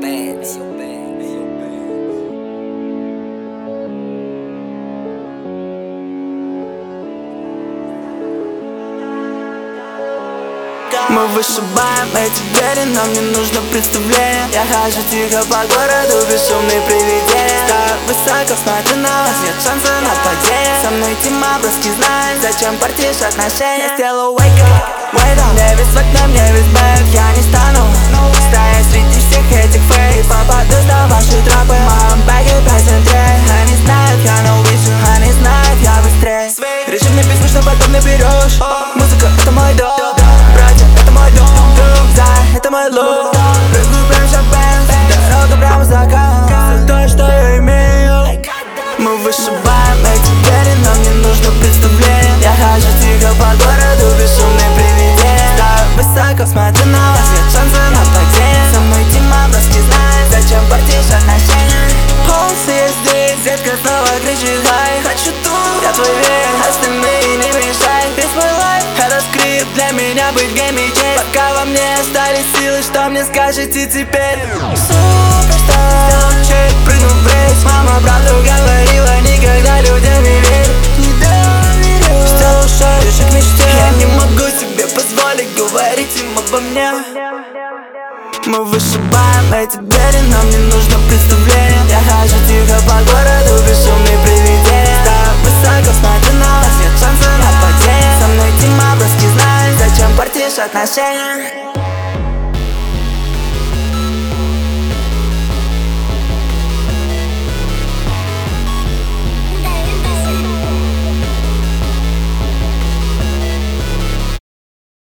Мы вышибаем эти двери, нам не нужно представление. Я хожу тихо по городу, бесшумные привидения. Так высоко смотрю на вас, нет шанса на падение. Со мной тима броски знает, зачем портишь отношения. Я сделаю wake up, wait up. Не весь в окне, мне весь бэк, я не стану стоять среди всех этих фейк. Попадусь на ваши тропы, моем бэге 5 центрей. Они знают, я no vision, они знают, я быстрее. Реши мне письмо, что потом наберешь. Музыка — это мой дом, братья — это мой дом, это мой лук. Прыгаю прям шампан, дорога прямо за закат. То, что я имею. Мы вышибаем эти двери, нам не нужно представление. Я хожу тихо по городу, бесшумные привидения. Так высоко смотрю на вас, нет шанса на падение. Со мной тима броски знает, зачем портишь отношения. Полсы я здесь, детка снова кричит хай. Хочу тут, я твой век, остальные не мешай. Весь мой лайф — это скрипт, для меня быть гейми честь. Пока во мне остались силы, что мне скажете теперь? Суперстар, сделал чек, прыгнул в рейс. Мама правду говорила, никогда людям не верь. Не доверю, сделал шаг, ближе к мечте. Я не могу себе позволить говорить им обо мне. Мы вышибаем эти двери, нам не нужно представление. Я хожу тихо по городу, бесшумные привидения. Так высоко смотрю на вас, нет шанса на падение. Со мной тима броски знает, зачем портишь отношения.